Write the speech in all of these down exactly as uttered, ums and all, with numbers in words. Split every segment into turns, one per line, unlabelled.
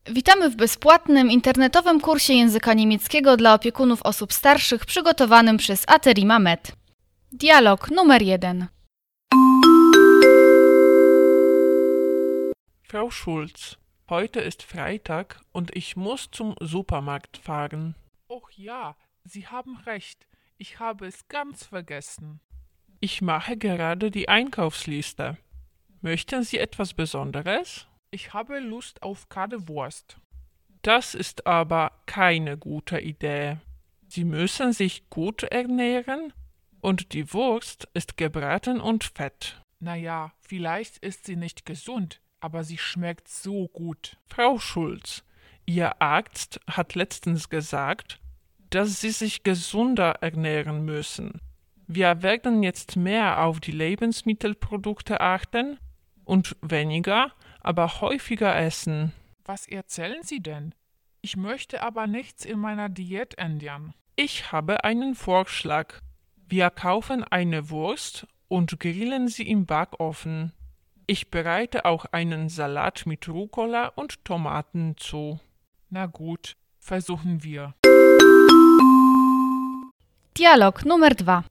Witamy w bezpłatnym internetowym kursie języka niemieckiego dla opiekunów osób starszych przygotowanym przez Aterima Med. Dialog numer jeden.
Frau Schulz, heute ist Freitag und ich muss zum Supermarkt fahren.
Och ja, Sie haben recht. Ich habe es ganz vergessen.
Ich mache gerade die Einkaufsliste. Möchten Sie etwas Besonderes?
Ich habe Lust auf Kadewurst.
Das ist aber keine gute Idee. Sie müssen sich gut ernähren und die Wurst ist gebraten und fett.
Naja, vielleicht ist sie nicht gesund, aber sie schmeckt so gut.
Frau Schulz, Ihr Arzt hat letztens gesagt, dass Sie sich gesunder ernähren müssen. Wir werden jetzt mehr auf die Lebensmittelprodukte achten und weniger, aber häufiger essen.
Was erzählen Sie denn? Ich möchte aber nichts in meiner Diät ändern.
Ich habe einen Vorschlag. Wir kaufen eine Wurst und grillen sie im Backofen. Ich bereite auch einen Salat mit Rucola und Tomaten zu.
Na gut, versuchen wir.
Dialog numer dwa.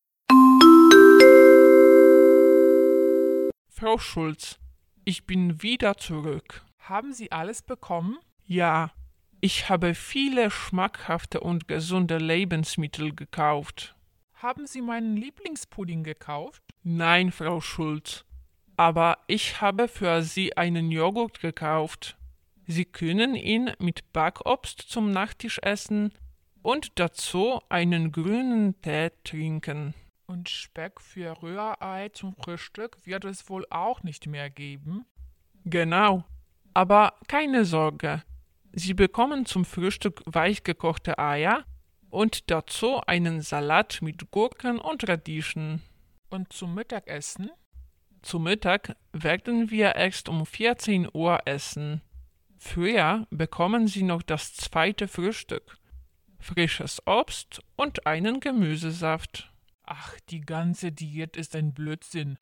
Frau Schulz, ich bin wieder zurück.
Haben Sie alles bekommen?
Ja, ich habe viele schmackhafte und gesunde Lebensmittel gekauft.
Haben Sie meinen Lieblingspudding gekauft?
Nein, Frau Schulz, aber ich habe für Sie einen Joghurt gekauft. Sie können ihn mit Backobst zum Nachtisch essen und dazu einen grünen Tee trinken.
Und Speck für Rührei zum Frühstück wird es wohl auch nicht mehr geben?
Genau, aber keine Sorge. Sie bekommen zum Frühstück weichgekochte Eier und dazu einen Salat mit Gurken und Radieschen.
Und zum Mittagessen?
Zu Mittag werden wir erst um vierzehn Uhr essen. Früher bekommen Sie noch das zweite Frühstück. Frisches Obst und einen Gemüsesaft.
Ach, die ganze Diät ist ein Blödsinn.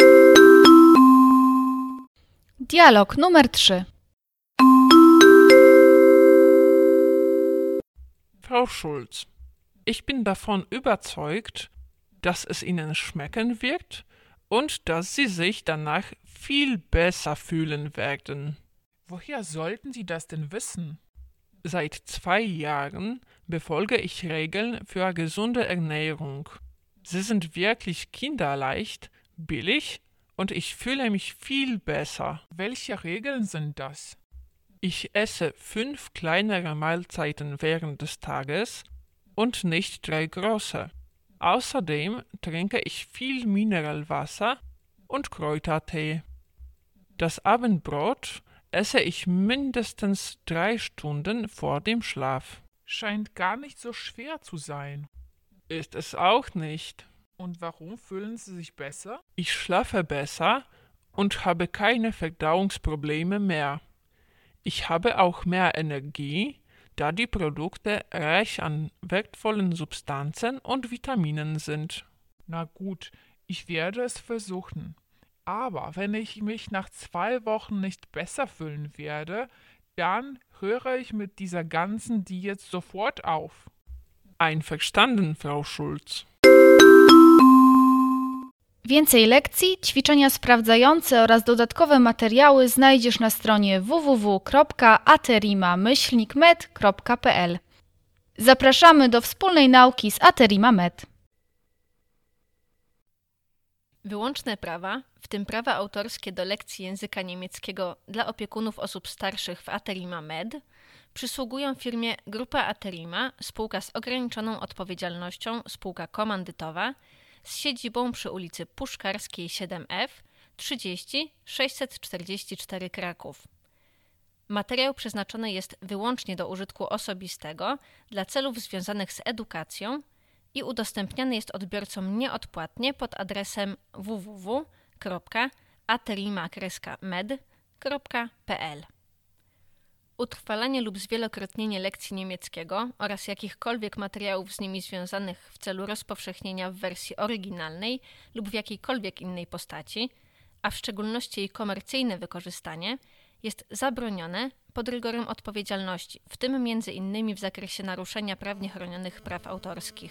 Dialog numer trzy.
Frau Schulz, ich bin davon überzeugt, dass es Ihnen schmecken wird und dass Sie sich danach viel besser fühlen werden.
Woher sollten Sie das denn wissen?
Seit zwei Jahren befolge ich Regeln für gesunde Ernährung. Sie sind wirklich kinderleicht, billig und ich fühle mich viel besser.
Welche Regeln sind das?
Ich esse fünf kleinere Mahlzeiten während des Tages und nicht drei große. Außerdem trinke ich viel Mineralwasser und Kräutertee. Das Abendbrot esse ich mindestens drei Stunden vor dem Schlaf.
Scheint gar nicht so schwer zu sein.
Ist es auch nicht.
Und warum fühlen Sie sich besser?
Ich schlafe besser und habe keine Verdauungsprobleme mehr. Ich habe auch mehr Energie, da die Produkte reich an wertvollen Substanzen und Vitaminen sind.
Na gut, ich werde es versuchen. Aber wenn ich mich nach zwei Wochen nicht besser fühlen werde, dann höre ich mit dieser ganzen Diät sofort auf.
Einverstanden, Frau Schulz.
Więcej lekcji, ćwiczenia sprawdzające oraz dodatkowe materiały znajdziesz na stronie w w w kropka aterima myślnik med kropka p l. Zapraszamy do wspólnej nauki z Aterima Med. Wyłączne prawa, w tym prawa autorskie do lekcji języka niemieckiego dla opiekunów osób starszych w Aterima Med, przysługują firmie Grupa Aterima, spółka z ograniczoną odpowiedzialnością, spółka komandytowa, z siedzibą przy ulicy Puszkarskiej siedem F trzydzieści sześćset czterdzieści cztery Kraków. Materiał przeznaczony jest wyłącznie do użytku osobistego dla celów związanych z edukacją i udostępniany jest odbiorcom nieodpłatnie pod adresem w w w kropka aterima med kropka p l. Utrwalanie lub zwielokrotnienie lekcji niemieckiego oraz jakichkolwiek materiałów z nimi związanych w celu rozpowszechnienia w wersji oryginalnej lub w jakiejkolwiek innej postaci, a w szczególności jej komercyjne wykorzystanie, jest zabronione pod rygorem odpowiedzialności, w tym między innymi w zakresie naruszenia prawnie chronionych praw autorskich.